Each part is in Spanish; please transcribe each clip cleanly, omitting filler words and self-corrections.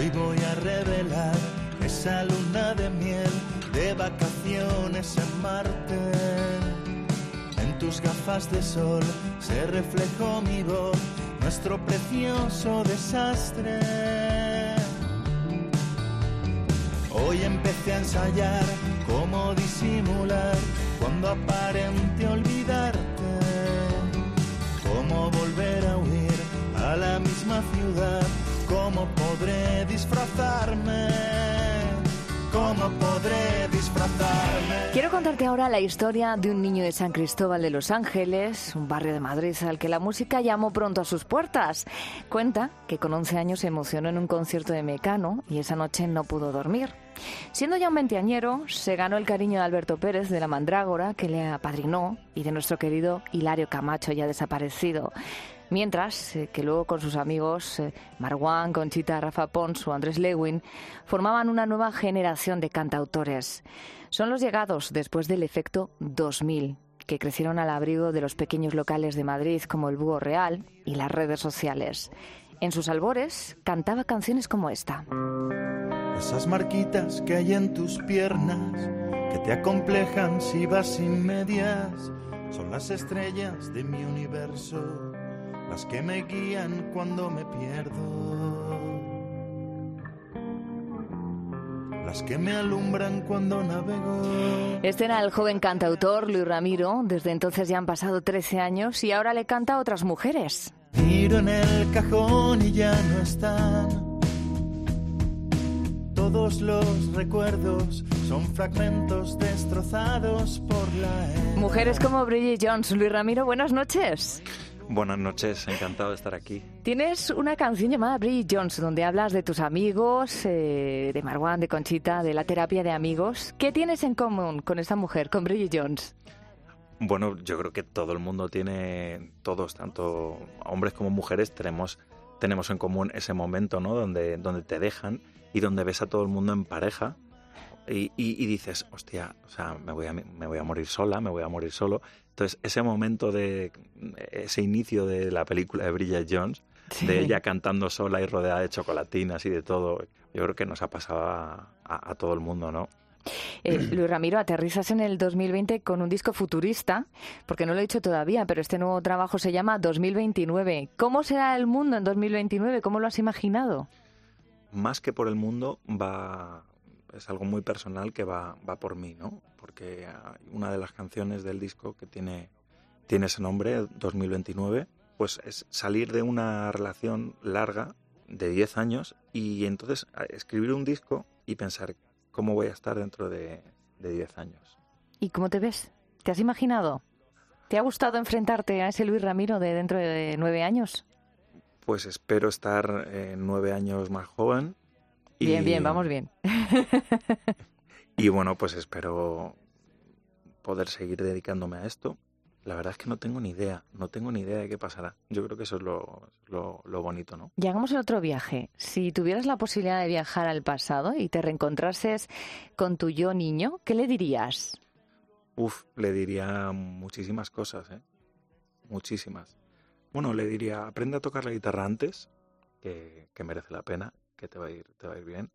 Hoy voy a revelar esa luna de miel de vacaciones en Marte. En tus gafas de sol se reflejó mi voz, nuestro precioso desastre. Hoy empecé a ensayar cómo disimular cuando aparente olvidarte, cómo volver a huir a la misma ciudad, cómo podré disfrazarme, cómo podré disfrazarme. Quiero contarte ahora la historia de un niño de San Cristóbal de Los Ángeles, un barrio de Madrid al que la música llamó pronto a sus puertas. Cuenta que con 11 años se emocionó en un concierto de Mecano y esa noche no pudo dormir. Siendo ya un veinteañero, se ganó el cariño de Alberto Pérez de la Mandrágora, que le apadrinó, y de nuestro querido Hilario Camacho, ya desaparecido. Mientras que luego con sus amigos Marwan, Conchita, Rafa Pons o Andrés Lewin formaban una nueva generación de cantautores. Son los llegados después del efecto 2000, que crecieron al abrigo de los pequeños locales de Madrid como el Búho Real y las redes sociales. En sus albores cantaba canciones como esta. Esas marquitas que hay en tus piernas, que te acomplejan si vas sin medias, son las estrellas de mi universo, las que me guían cuando me pierdo, las que me alumbran cuando navego. Este era el joven cantautor Luis Ramiro. Desde entonces ya han pasado 13 años y ahora le canta a otras mujeres. Miro en el cajón y ya no están. Todos los recuerdos son fragmentos destrozados por la era. Mujeres como Bridget Jones. Luis Ramiro, buenas noches. Buenas noches, encantado de estar aquí. Tienes una canción llamada Bridget Jones, donde hablas de tus amigos, de Marwan, de Conchita, de la terapia de amigos. ¿Qué tienes en común con esta mujer, con Bridget Jones? Bueno, yo creo que todo el mundo tiene, todos, tanto hombres como mujeres, tenemos en común ese momento, ¿no? Donde te dejan y donde ves a todo el mundo en pareja y dices, hostia, o sea, me voy a morir sola, me voy a morir solo. Entonces, ese momento ese inicio de la película de Bridget Jones, sí, de ella cantando sola y rodeada de chocolatinas y de todo, yo creo que nos ha pasado a todo el mundo, ¿no? Luis Ramiro, aterrizas en el 2020 con un disco futurista, porque no lo he dicho todavía, pero este nuevo trabajo se llama 2029. ¿Cómo será el mundo en 2029? ¿Cómo lo has imaginado? Más que por el mundo, es algo muy personal que va por mí, ¿no? Porque una de las canciones del disco que tiene ese nombre, 2029, pues es salir de una relación larga de 10 años y entonces escribir un disco y pensar cómo voy a estar dentro de 10 años. ¿Y cómo te ves? ¿Te has imaginado? ¿Te ha gustado enfrentarte a ese Luis Ramiro de dentro de 9 años? Pues espero estar 9 años más joven. Bien, vamos bien. Y bueno, pues espero poder seguir dedicándome a esto. La verdad es que no tengo ni idea de qué pasará. Yo creo que eso es lo bonito, ¿no? Y hagamos el otro viaje. Si tuvieras la posibilidad de viajar al pasado y te reencontrases con tu yo niño, ¿qué le dirías? Le diría muchísimas cosas, muchísimas. Bueno, le diría, aprende a tocar la guitarra antes, que merece la pena, que te va a ir bien.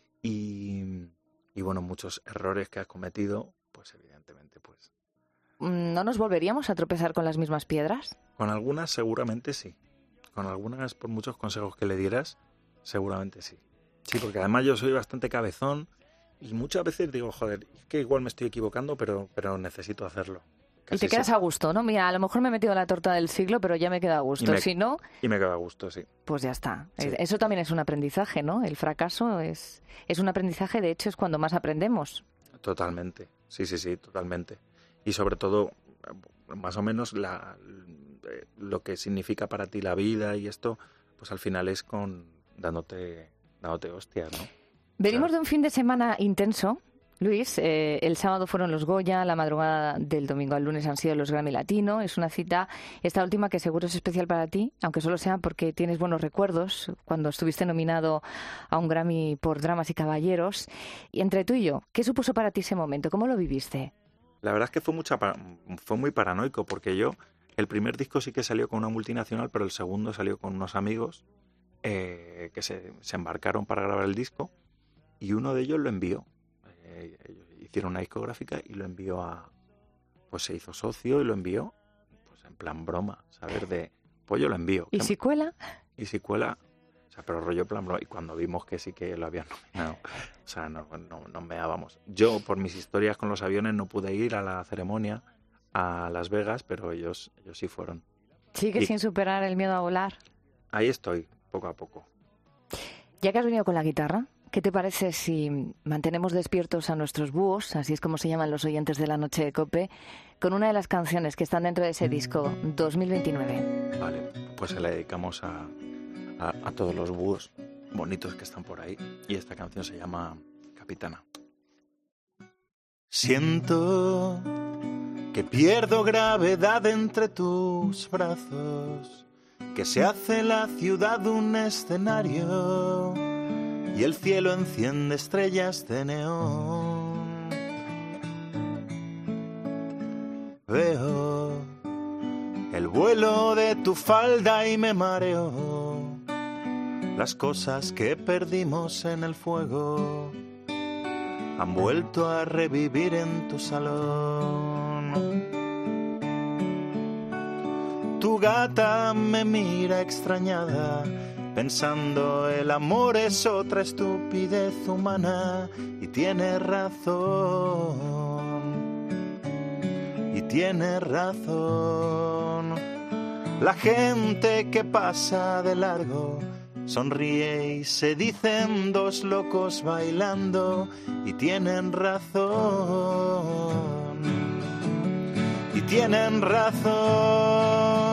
Y bueno, muchos errores que has cometido, pues evidentemente, pues... ¿No nos volveríamos a tropezar con las mismas piedras? Con algunas seguramente sí. Con algunas, por muchos consejos que le dieras, seguramente sí. Sí, porque además yo soy bastante cabezón y muchas veces digo, joder, es que igual me estoy equivocando, pero necesito hacerlo. Y te quedas a gusto, ¿no? Mira, a lo mejor me he metido la torta del siglo, pero ya me queda a gusto. Si no... Y me queda a gusto, sí. Pues ya está. Sí. Eso también es un aprendizaje, ¿no? El fracaso es un aprendizaje, de hecho, es cuando más aprendemos. Totalmente. Sí, totalmente. Y sobre todo, más o menos lo que significa para ti la vida y esto, pues al final es dándote hostias, ¿no? Venimos de un fin de semana intenso. Luis, el sábado fueron los Goya, la madrugada del domingo al lunes han sido los Grammy Latino. Es una cita, esta última, que seguro es especial para ti, aunque solo sea porque tienes buenos recuerdos cuando estuviste nominado a un Grammy por Damas y Caballeros. Y entre tú y yo, ¿qué supuso para ti ese momento? ¿Cómo lo viviste? La verdad es que fue muy paranoico, porque el primer disco sí que salió con una multinacional, pero el segundo salió con unos amigos que se embarcaron para grabar el disco, y uno de ellos lo envió. Ellos hicieron una discográfica y lo envió pues se hizo socio y lo envió, pues en plan broma, ¿sabes? Pues yo lo envío. ¿Y si cuela? Y si cuela, o sea, pero rollo plan broma. Y cuando vimos que sí que lo habían nominado, o sea, no meábamos. Yo, por mis historias con los aviones, no pude ir a la ceremonia a Las Vegas, pero ellos sí fueron. Sigue sin superar el miedo a volar. Ahí estoy, poco a poco. Ya que has venido con la guitarra, ¿qué te parece si mantenemos despiertos a nuestros búhos, así es como se llaman los oyentes de la noche de COPE, con una de las canciones que están dentro de ese disco 2029? Vale, pues se la dedicamos a todos los búhos bonitos que están por ahí, y esta canción se llama Capitana. Siento que pierdo gravedad entre tus brazos, que se hace la ciudad un escenario y el cielo enciende estrellas de neón. Veo el vuelo de tu falda y me mareo. Las cosas que perdimos en el fuego han vuelto a revivir en tu salón. Tu gata me mira extrañada, pensando el amor es otra estupidez humana, y tiene razón, y tiene razón. La gente que pasa de largo sonríe y se dicen dos locos bailando, y tienen razón, y tienen razón.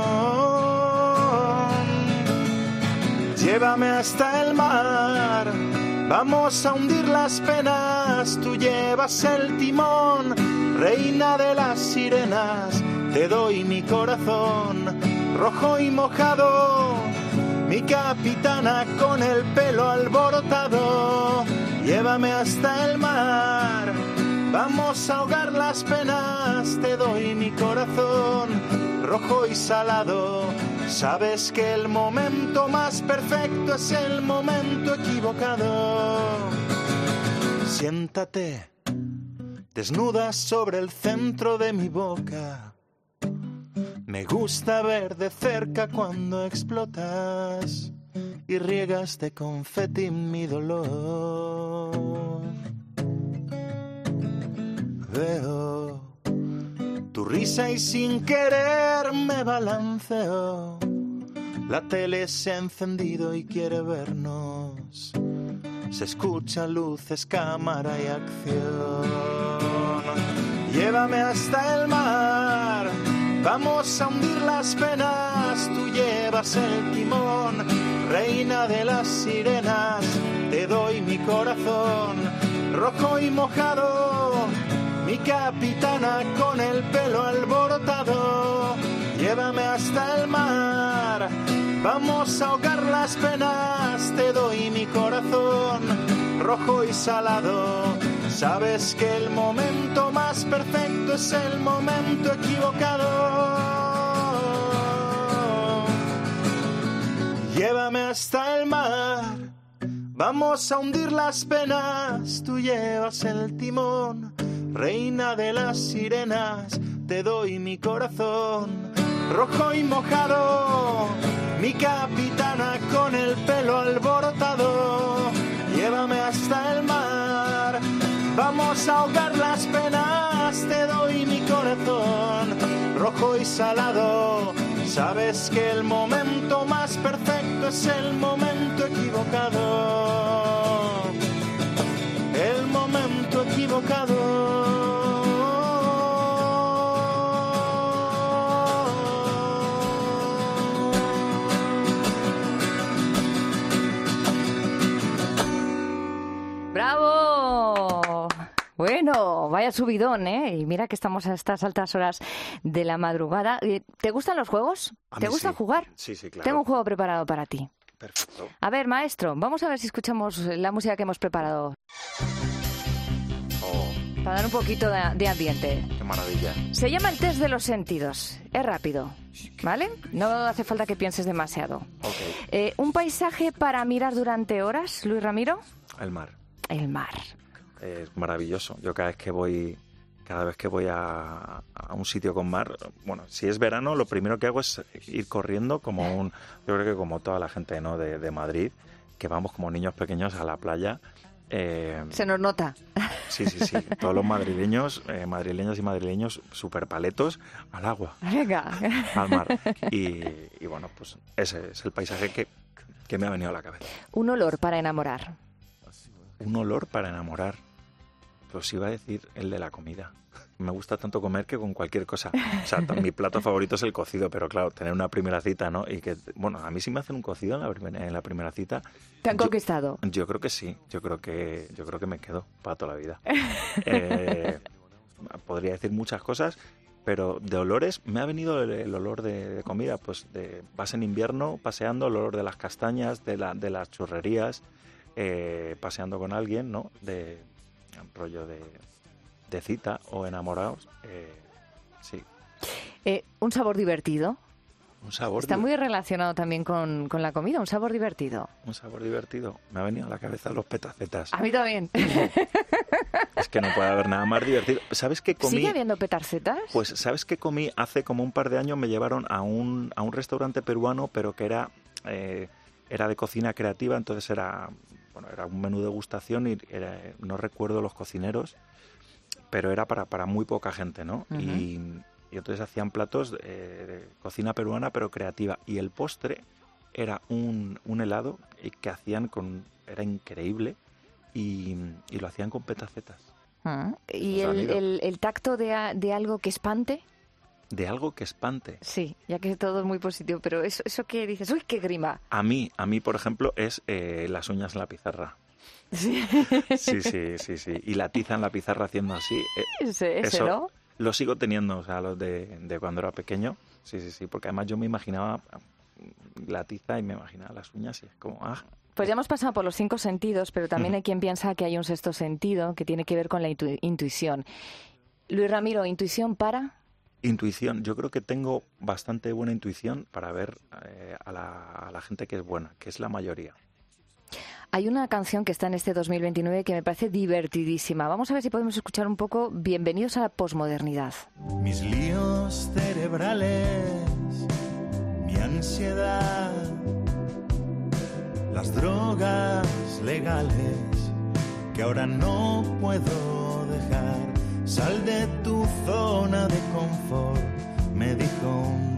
Llévame hasta el mar, vamos a hundir las penas, tú llevas el timón, reina de las sirenas, te doy mi corazón, rojo y mojado, mi capitana con el pelo alborotado. Llévame hasta el mar, vamos a ahogar las penas, te doy mi corazón, rojo y salado. Sabes que el momento más perfecto es el momento equivocado. Siéntate, desnuda sobre el centro de mi boca. Me gusta ver de cerca cuando explotas y riegas de confeti mi dolor. Veo tu risa y sin querer me balanceo. La tele se ha encendido y quiere vernos. Se escucha luces, cámara y acción. Llévame hasta el mar, vamos a hundir las penas, tú llevas el timón, reina de las sirenas, te doy mi corazón, rojo y mojado, mi capitana con el pelo alborotado. Llévame hasta el mar, vamos a ahogar las penas, te doy mi corazón, rojo y salado. Sabes que el momento más perfecto es el momento equivocado. Llévame hasta el mar, vamos a hundir las penas, tú llevas el timón, reina de las sirenas, te doy mi corazón, rojo y mojado, mi capitana con el pelo alborotado. Llévame hasta el mar, vamos a ahogar las penas, te doy mi corazón, rojo y salado. Sabes que el momento más perfecto es el momento equivocado. El momento equivocado. ¡Bravo! Bueno, vaya subidón, ¿eh? Y mira que estamos a estas altas horas de la madrugada. ¿Te gustan los juegos? ¿Te gusta jugar? Sí, sí, claro. Tengo un juego preparado para ti. Perfecto. A ver, maestro, vamos a ver si escuchamos la música que hemos preparado. Oh, Para dar un poquito de ambiente. qué maravilla. Se llama el test de los sentidos. Es rápido, ¿vale? No hace falta que pienses demasiado. Ok. ¿Un paisaje para mirar durante horas, Luis Ramiro? El mar. El mar. Es maravilloso. Yo cada vez que voy a un sitio con mar, bueno, si es verano, lo primero que hago es ir corriendo yo creo que como toda la gente, ¿no?, de Madrid, que vamos como niños pequeños a la playa. Se nos nota. Sí. Todos los madrileños y madrileños súper paletos al agua. Venga. Al mar. Y bueno, pues ese es el paisaje que me ha venido a la cabeza. Un olor para enamorar. Un olor para enamorar. Pues iba a decir el de la comida. Me gusta tanto comer que con cualquier cosa. O sea, mi plato favorito es el cocido, pero claro, tener una primera cita, ¿no? Y que, bueno, a mí sí me hacen un cocido en la primera cita. ¿Te han conquistado? Yo creo que sí. Yo creo que me quedo para toda la vida. Podría decir muchas cosas, pero de olores me ha venido el olor de comida. Pues vas en invierno paseando, el olor de las castañas, de las churrerías, paseando con alguien, ¿no? De rollo de cita o enamorados, sí. ¿Un sabor divertido? Un sabor está muy relacionado también con la comida, un sabor divertido. Un sabor divertido. Me ha venido a la cabeza los petacetas. A mí también. Es que no puede haber nada más divertido. ¿Sabes qué comí? ¿Sigue habiendo petarcetas? Pues ¿sabes qué comí? Hace como un par de años me llevaron a un restaurante peruano, pero que era de cocina creativa, entonces era un menú de degustación y no recuerdo los cocineros, pero era para muy poca gente, ¿no? Uh-huh. Y entonces hacían platos de cocina peruana, pero creativa. Y el postre era un helado que hacían era increíble y lo hacían con petacetas. Uh-huh. ¿Y el tacto de algo que espante? De algo que espante. Sí, ya que todo es muy positivo, pero eso que dices, ¡uy, qué grima! A mí, por ejemplo, es las uñas en la pizarra. Sí. Sí. Y la tiza en la pizarra haciendo así. Eso ¿no? Lo sigo teniendo, o sea, los de cuando era pequeño. Sí, porque además yo me imaginaba la tiza y me imaginaba las uñas y es como, Pues ya hemos pasado por los 5 sentidos, pero también hay quien piensa que hay un sexto sentido que tiene que ver con la intuición. Luis Ramiro, ¿intuición para...? Intuición. Yo creo que tengo bastante buena intuición para ver a la gente que es buena, que es la mayoría. Hay una canción que está en este 2029 que me parece divertidísima. Vamos a ver si podemos escuchar un poco Bienvenidos a la posmodernidad. Mis líos cerebrales, mi ansiedad, las drogas legales que ahora no puedo dejar. Sal de tu zona de confort, me dijo un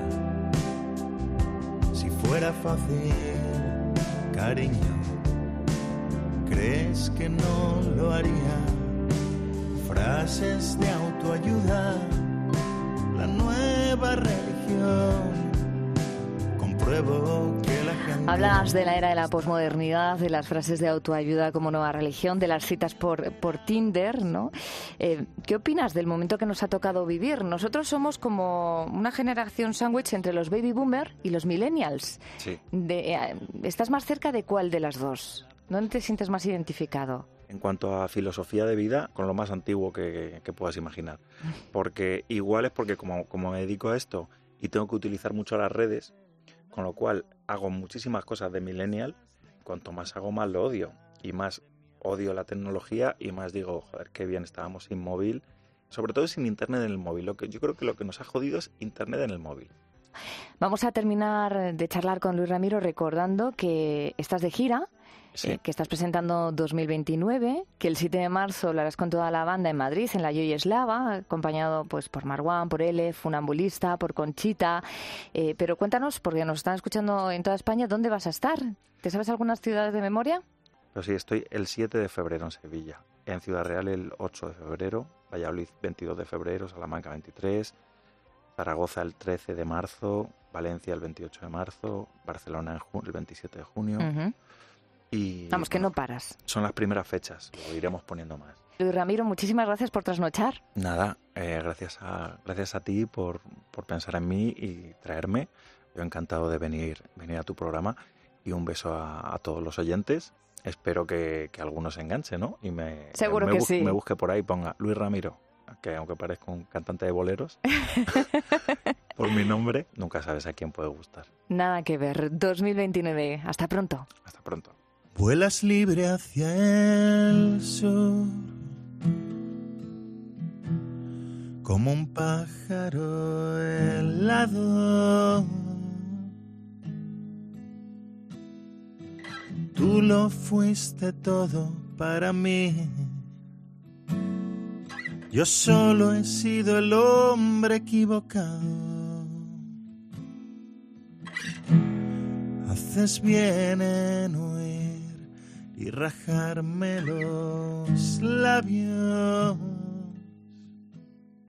día. Si fuera fácil, cariño, ¿crees que no lo haría? Frases de autoayuda, la nueva religión. Compruebo que la gente... Hablas de la era de la posmodernidad, de las frases de autoayuda como nueva religión, de las citas por Tinder, ¿no? ¿Qué opinas del momento que nos ha tocado vivir? Nosotros somos como una generación sándwich entre los baby boomers y los millennials. Sí. ¿Estás más cerca de cuál de las dos? ¿Dónde te sientes más identificado? En cuanto a filosofía de vida, con lo más antiguo que puedas imaginar. Porque igual es porque como me dedico a esto y tengo que utilizar mucho las redes, con lo cual hago muchísimas cosas de millennial. Cuanto más hago, más lo odio. Y más odio la tecnología y más digo, joder, qué bien estábamos sin móvil. Sobre todo sin internet en el móvil. Yo creo que lo que nos ha jodido es internet en el móvil. Vamos a terminar de charlar con Luis Ramiro recordando que estás de gira, sí. Que estás presentando 2029, que el 7 de marzo lo harás con toda la banda en Madrid, en la Joy Eslava, acompañado pues por Marwan, por Ele, Funambulista, por Conchita. Pero cuéntanos, porque nos están escuchando en toda España, ¿dónde vas a estar? ¿Te sabes algunas ciudades de memoria? Pues sí, estoy el 7 de febrero en Sevilla, en Ciudad Real el 8 de febrero, Valladolid 22 de febrero, Salamanca 23, Zaragoza el 13 de marzo, Valencia el 28 de marzo, Barcelona el 27 de junio. Uh-huh. Y vamos, que no paras. Son las primeras fechas, lo iremos poniendo más. Luis Ramiro, muchísimas gracias por trasnochar. Nada, gracias a ti por pensar en mí y traerme. Yo encantado de venir a tu programa y un beso a todos los oyentes. Espero que alguno se enganche, ¿no? Y Seguro que sí. me busque por ahí, ponga Luis Ramiro. que aunque parezca un cantante de boleros, por mi nombre, nunca sabes a quién puede gustar. Nada que ver. 2029. Hasta pronto. Hasta pronto. Vuelas libre hacia el sur, como un pájaro helado. Tú lo fuiste todo para mí. Yo solo he sido el hombre equivocado. Haces bien en huir y rajarme los labios.